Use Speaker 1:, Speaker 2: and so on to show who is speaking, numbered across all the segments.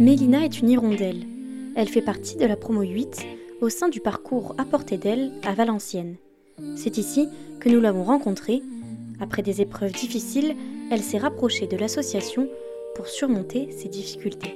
Speaker 1: Mélina est une hirondelle. Elle fait partie de la promo 8 au sein du parcours À portée d'elle à Valenciennes. C'est ici que nous l'avons rencontrée. Après des épreuves difficiles, elle s'est rapprochée de l'association pour surmonter ses difficultés.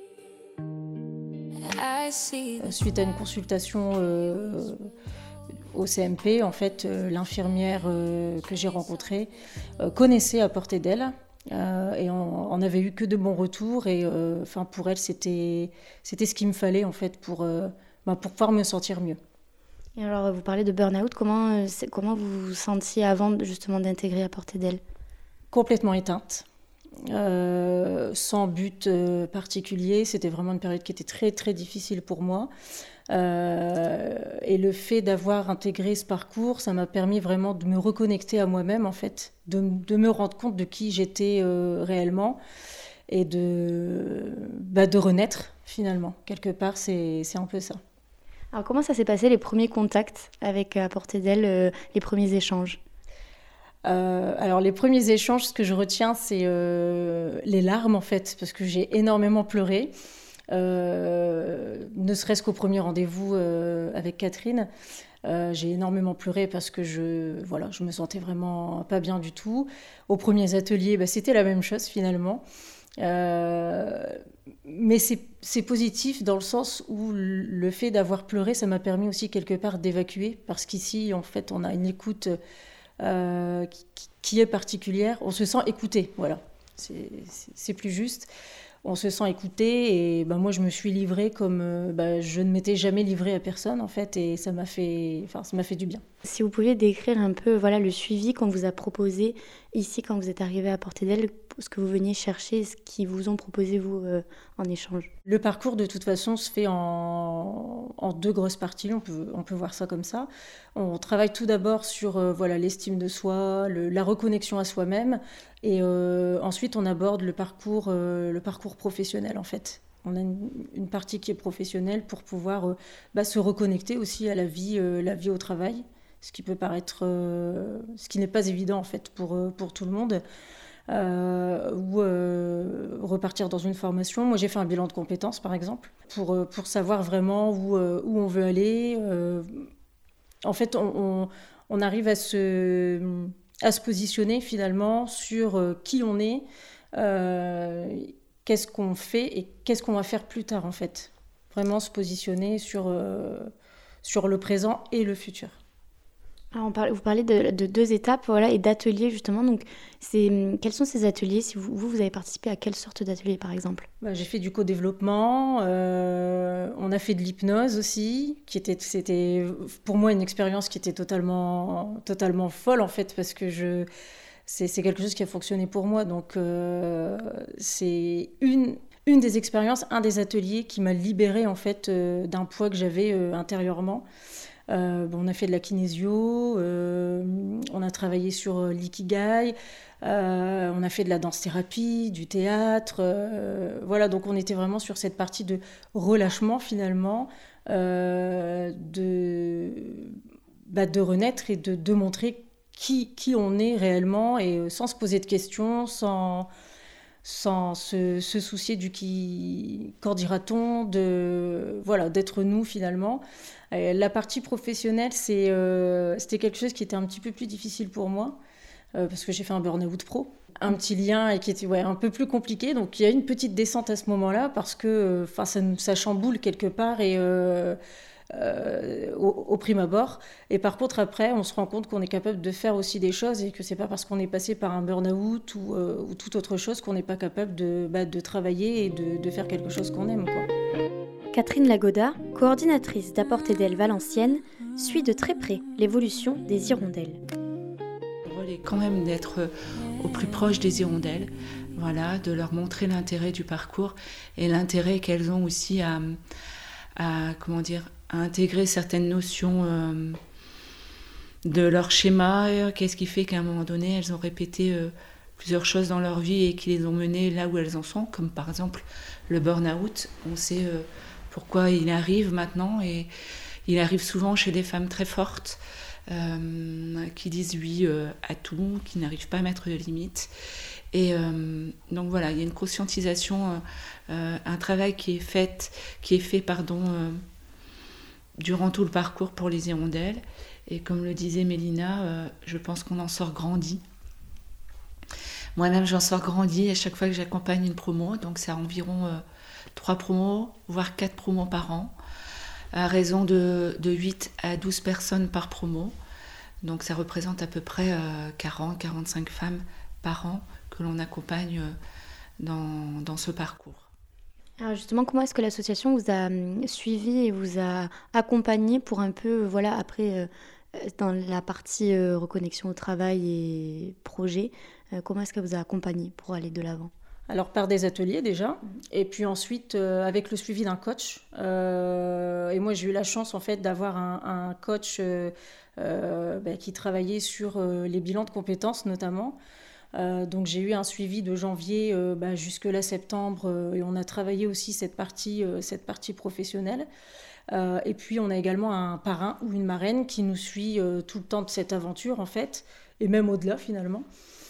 Speaker 2: Suite à une consultation au CMP, en fait, l'infirmière que j'ai rencontrée connaissait À portée d'elle. Et on n'avait eu que de bons retours et pour elle c'était ce qu'il me fallait en fait pour pouvoir me sentir mieux.
Speaker 1: Et alors vous parlez de burn-out, comment vous vous sentiez avant justement d'intégrer À portée d'elle ?
Speaker 2: Complètement éteinte, sans but particulier, c'était vraiment une période qui était très très difficile pour moi. Et le fait d'avoir intégré ce parcours, ça m'a permis vraiment de me reconnecter à moi-même en fait, de me rendre compte de qui j'étais réellement et de renaître finalement. Quelque part, c'est un peu ça.
Speaker 1: Alors comment ça s'est passé les premiers contacts avec À portée d'elle, les premiers échanges ?
Speaker 2: Alors les premiers échanges, ce que je retiens, c'est les larmes en fait, parce que j'ai énormément pleuré. Ne serait-ce qu'au premier rendez-vous avec Catherine, j'ai énormément pleuré parce que je me sentais vraiment pas bien du tout. Aux premiers ateliers, c'était la même chose finalement. Mais c'est positif dans le sens où le fait d'avoir pleuré, ça m'a permis aussi quelque part d'évacuer, parce qu'ici, en fait, on a une écoute qui est particulière. On se sent écouté, voilà. C'est plus juste. On se sent écouté et moi je me suis livrée comme je ne m'étais jamais livrée à personne en fait, et ça m'a fait du bien.
Speaker 1: Si vous pouviez décrire un peu le suivi qu'on vous a proposé ici quand vous êtes arrivé à portée d'elle, ce que vous veniez chercher, ce qu'ils vous ont proposé vous en échange.
Speaker 2: Le parcours de toute façon se fait en deux grosses parties, on peut voir ça comme ça. On travaille tout d'abord sur l'estime de soi, la reconnexion à soi-même, et ensuite on aborde le parcours professionnel en fait. On a une partie qui est professionnelle pour pouvoir se reconnecter aussi à la vie au travail, ce qui peut paraître, ce qui n'est pas évident en fait pour tout le monde. Ou repartir dans une formation. Moi, j'ai fait un bilan de compétences, par exemple, pour savoir vraiment où on veut aller. En fait, on arrive à se positionner, finalement, sur qui on est, qu'est-ce qu'on fait et qu'est-ce qu'on va faire plus tard, en fait. Vraiment se positionner sur le présent et le futur.
Speaker 1: Alors vous parlez de deux étapes et d'ateliers justement. Donc, quels sont ces ateliers ? Si vous avez participé à quelle sorte d'atelier par exemple ?
Speaker 2: J'ai fait du co-développement, on a fait de l'hypnose aussi, c'était pour moi une expérience qui était totalement folle en fait, parce que c'est quelque chose qui a fonctionné pour moi. Donc c'est une des expériences, un des ateliers qui m'a libérée en fait d'un poids que j'avais intérieurement. On a fait de la kinésio, on a travaillé sur l'ikigai, on a fait de la danse-thérapie, du théâtre. Donc on était vraiment sur cette partie de relâchement finalement, de renaître et de montrer qui on est réellement, et sans se poser de questions, sans se soucier du qu'en dira-t-on, d'être nous finalement. La partie professionnelle, c'était quelque chose qui était un petit peu plus difficile pour moi, parce que j'ai fait un burn-out pro, un petit lien et qui était un peu plus compliqué. Donc il y a une petite descente à ce moment-là, parce que ça chamboule quelque part et au prime abord. Et par contre, après, on se rend compte qu'on est capable de faire aussi des choses, et que c'est pas parce qu'on est passé par un burn-out ou toute autre chose qu'on n'est pas capable de travailler et de faire quelque chose qu'on aime, quoi.
Speaker 1: Catherine Lagoda, coordinatrice d'À portée d'elle Valenciennes, suit de très près l'évolution des hirondelles.
Speaker 3: Le rôle est quand même d'être au plus proche des hirondelles, de leur montrer l'intérêt du parcours et l'intérêt qu'elles ont aussi à intégrer certaines notions de leur schéma. Qu'est-ce qui fait qu'à un moment donné, elles ont répété plusieurs choses dans leur vie et qui les ont menées là où elles en sont, comme par exemple le burn-out. On sait pourquoi il arrive maintenant, et il arrive souvent chez des femmes très fortes qui disent oui à tout, qui n'arrivent pas à mettre de limites. Et donc voilà, il y a une conscientisation, un travail qui est fait durant tout le parcours pour les hirondelles. Et comme le disait Mélina, je pense qu'on en sort grandi. Moi-même, j'en sors grandi à chaque fois que j'accompagne une promo. Donc c'est environ 3 promos, voire 4 promos par an, à raison de 8 à 12 personnes par promo. Donc ça représente à peu près 40-45 femmes par an que l'on accompagne dans ce parcours.
Speaker 1: Alors justement, comment est-ce que l'association vous a suivi et vous a accompagné pour un peu, après, dans la partie reconnexion au travail et projet, comment est-ce qu'elle vous a accompagné pour aller de l'avant ?
Speaker 2: Alors par des ateliers déjà, et puis ensuite avec le suivi d'un coach. Et moi j'ai eu la chance en fait d'avoir un coach qui travaillait sur les bilans de compétences notamment. Donc j'ai eu un suivi de janvier jusque-là septembre et on a travaillé aussi cette partie professionnelle. Et puis on a également un parrain ou une marraine qui nous suit tout le temps de cette aventure en fait, et même au-delà finalement.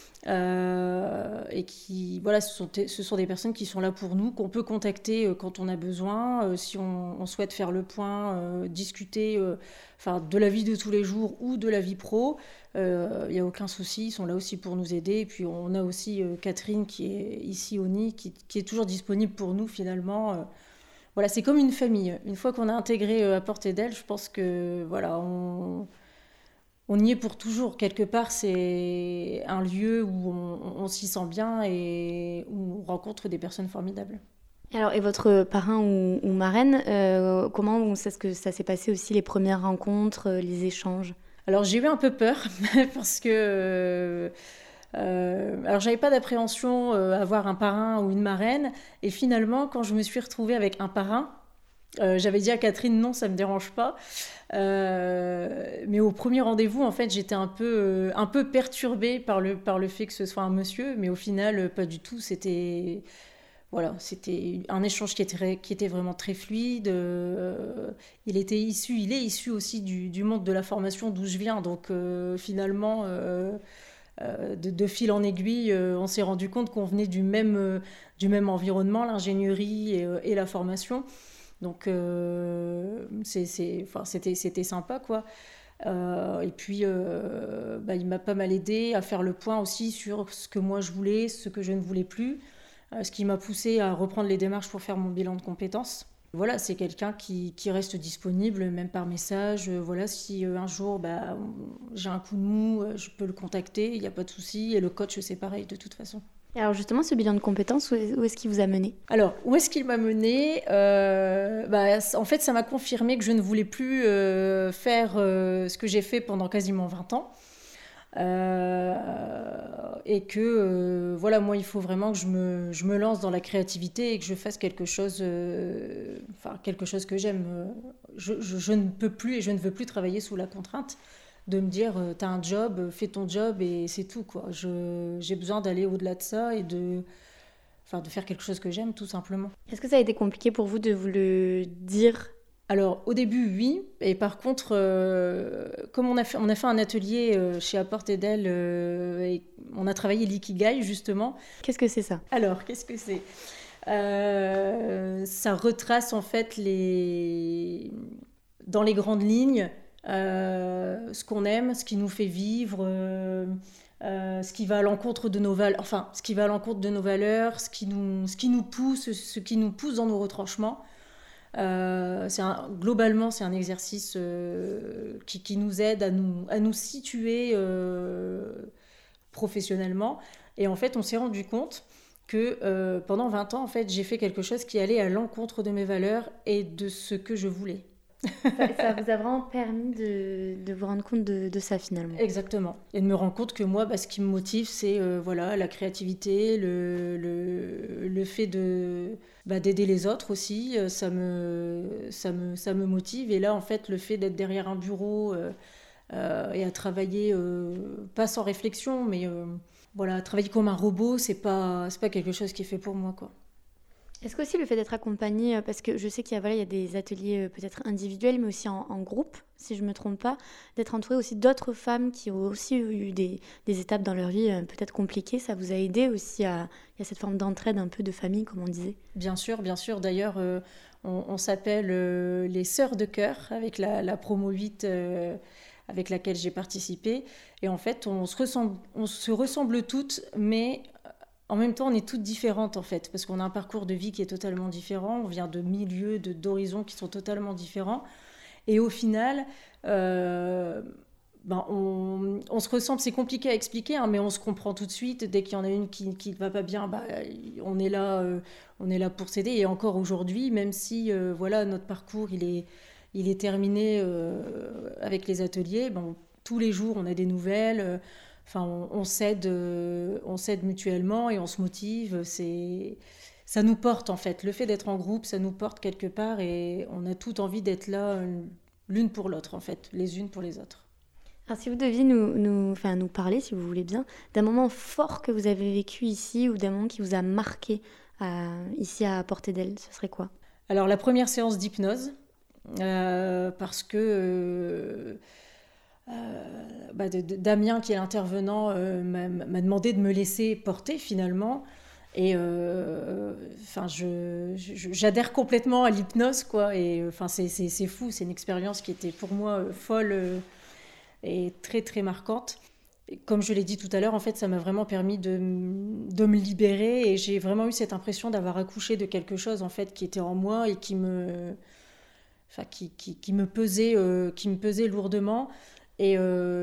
Speaker 2: Et qui, voilà, ce sont des personnes qui sont là pour nous, qu'on peut contacter quand on a besoin, si on souhaite faire le point, discuter de la vie de tous les jours ou de la vie pro. Il n'y a aucun souci, ils sont là aussi pour nous aider. Et puis on a aussi Catherine qui est ici au NI, qui est toujours disponible pour nous finalement. Voilà, c'est comme une famille. Une fois qu'on a intégré à Portée d'Elle, je pense que voilà, on y est pour toujours. Quelque part, c'est un lieu où on s'y sent bien et où on rencontre des personnes formidables.
Speaker 1: Alors, et votre parrain ou marraine, comment est-ce que ça s'est passé aussi, les premières rencontres, les échanges ?
Speaker 2: Alors, j'ai eu un peu peur parce que... alors, j'avais pas d'appréhension à avoir un parrain ou une marraine. Et finalement, quand je me suis retrouvée avec un parrain, j'avais dit à Catherine non, ça me dérange pas, mais au premier rendez-vous en fait j'étais un peu perturbée par le fait que ce soit un monsieur, mais au final pas du tout. C'était un échange qui était vraiment très fluide. Il est issu aussi du monde de la formation d'où je viens, donc finalement de fil en aiguille on s'est rendu compte qu'on venait du même environnement, l'ingénierie et la formation. Donc c'était sympa quoi. Et puis il m'a pas mal aidé à faire le point aussi sur ce que moi je voulais, ce que je ne voulais plus, ce qui m'a poussé à reprendre les démarches pour faire mon bilan de compétences. Voilà, c'est quelqu'un qui reste disponible même par message. Voilà, si un jour j'ai un coup de mou, je peux le contacter, il n'y a pas de souci. Et le coach c'est pareil de toute façon.
Speaker 1: Et alors justement, ce bilan de compétences, où est-ce qu'il vous a mené ?
Speaker 2: Alors, où est-ce qu'il m'a mené ? En fait, ça m'a confirmé que je ne voulais plus faire ce que j'ai fait pendant quasiment 20 ans. Et que, moi, il faut vraiment que je me lance dans la créativité et que je fasse quelque chose que j'aime. Je ne peux plus et je ne veux plus travailler sous la contrainte de me dire t'as un job, fais ton job et c'est tout quoi. J'ai besoin d'aller au-delà de ça et de faire quelque chose que j'aime tout simplement.
Speaker 1: Est-ce que ça a été compliqué pour vous de vous le dire ?
Speaker 2: Alors au début oui, et par contre comme on a fait un atelier chez À Portée d'Elle et on a travaillé l'ikigai justement.
Speaker 1: Qu'est-ce que c'est ça ?
Speaker 2: Alors qu'est-ce que c'est ? Ça retrace en fait dans les grandes lignes ce qu'on aime, ce qui nous fait vivre, ce qui va à l'encontre de nos valeurs, ce qui nous pousse dans nos retranchements. Globalement, c'est un exercice qui nous aide à nous situer professionnellement. Et en fait, on s'est rendu compte que pendant 20 ans, en fait, j'ai fait quelque chose qui allait à l'encontre de mes valeurs et de ce que je voulais.
Speaker 1: Ça vous a vraiment permis de vous rendre compte de ça finalement.
Speaker 2: Exactement. Et de me rendre compte que moi, ce qui me motive, c'est la créativité, le fait d'aider les autres aussi. Ça me motive. Et là, en fait, le fait d'être derrière un bureau et à travailler, pas sans réflexion, mais travailler comme un robot, c'est pas quelque chose qui est fait pour moi, quoi.
Speaker 1: Est-ce qu'aussi le fait d'être accompagné, parce que je sais qu'il y a, il y a des ateliers peut-être individuels, mais aussi en groupe, si je ne me trompe pas, d'être entouré aussi d'autres femmes qui ont aussi eu des étapes dans leur vie peut-être compliquées, ça vous a aidé aussi il y a cette forme d'entraide un peu de famille, comme on disait?
Speaker 2: Bien sûr. D'ailleurs, on s'appelle les Sœurs de Cœur avec la promo 8 avec laquelle j'ai participé. Et en fait, on se ressemble toutes, mais en même temps, on est toutes différentes en fait, parce qu'on a un parcours de vie qui est totalement différent, on vient de milieux, d'horizons qui sont totalement différents. Et au final, on se ressemble, c'est compliqué à expliquer, hein, mais on se comprend tout de suite. Dès qu'il y en a une qui ne va pas bien, on est là pour s'aider. Et encore aujourd'hui, même si notre parcours il est terminé avec les ateliers, tous les jours on a des nouvelles. On s'aide mutuellement et on se motive. Ça nous porte en fait. Le fait d'être en groupe, ça nous porte quelque part et on a toute envie d'être là l'une pour l'autre en fait, les unes pour les autres.
Speaker 1: Alors si vous deviez nous parler, si vous voulez bien, d'un moment fort que vous avez vécu ici ou d'un moment qui vous a marqué ici à Portée d'Elle, ce serait quoi?
Speaker 2: Alors la première séance d'hypnose, parce que... Damien, qui est l'intervenant, m'a demandé de me laisser porter finalement. Et j'adhère complètement à l'hypnose, quoi. Et c'est fou, c'est une expérience qui était pour moi folle et très très marquante. Et comme je l'ai dit tout à l'heure, en fait, ça m'a vraiment permis de me libérer et j'ai vraiment eu cette impression d'avoir accouché de quelque chose en fait qui était en moi et qui me pesait lourdement. Et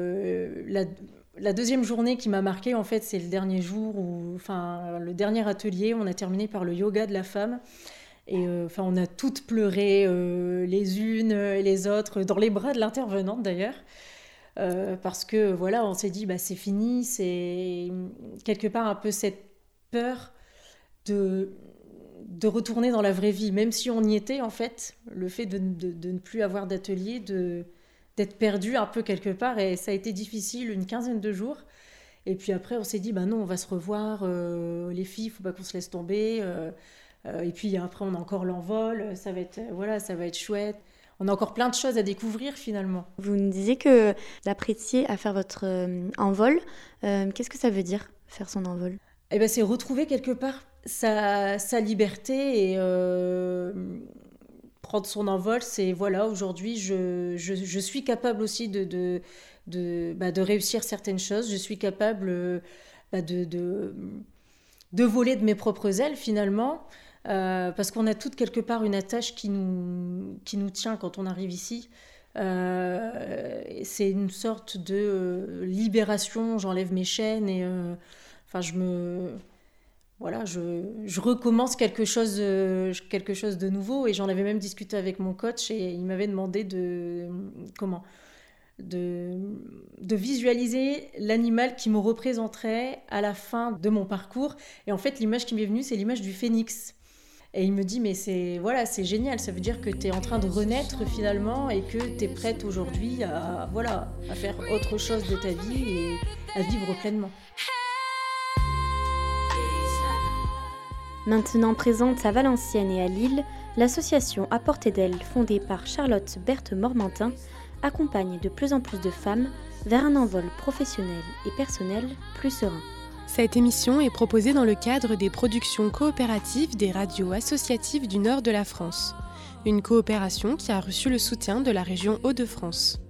Speaker 2: la deuxième journée qui m'a marquée, en fait, c'est le dernier jour, le dernier atelier, on a terminé par le yoga de la femme. Et on a toutes pleuré, les unes et les autres, dans les bras de l'intervenante d'ailleurs. Parce que voilà, on s'est dit, c'est fini, c'est quelque part un peu cette peur de retourner dans la vraie vie. Même si on y était, en fait, le fait de ne plus avoir d'atelier, d'être perdu un peu quelque part, et ça a été difficile une 15aine de jours. Et puis après on s'est dit non, on va se revoir, les filles, il faut pas qu'on se laisse tomber, et puis après on a encore l'envol, ça va être chouette, on a encore plein de choses à découvrir finalement.
Speaker 1: Vous nous disiez que vous appréciez à faire votre envol. Qu'est-ce que ça veut dire, faire son envol?
Speaker 2: C'est retrouver quelque part sa liberté et prendre son envol. C'est aujourd'hui je suis capable aussi de réussir certaines choses. Je suis capable de voler de mes propres ailes finalement, parce qu'on a toutes quelque part une attache qui nous tient quand on arrive ici. C'est une sorte de libération. J'enlève mes chaînes et je recommence quelque chose de nouveau. Et j'en avais même discuté avec mon coach et il m'avait demandé de visualiser l'animal qui me représenterait à la fin de mon parcours. Et en fait, l'image qui m'est venue, c'est l'image du phénix. Et il me dit, mais c'est génial, ça veut dire que tu es en train de renaître finalement et que tu es prête aujourd'hui à faire autre chose de ta vie et à vivre pleinement.
Speaker 1: Maintenant présente à Valenciennes et à Lille, l'association À Portée d'Elle, fondée par Charlotte Berthe-Mormantin, accompagne de plus en plus de femmes vers un envol professionnel et personnel plus serein.
Speaker 4: Cette émission est proposée dans le cadre des productions coopératives des radios associatives du nord de la France, une coopération qui a reçu le soutien de la région Hauts-de-France.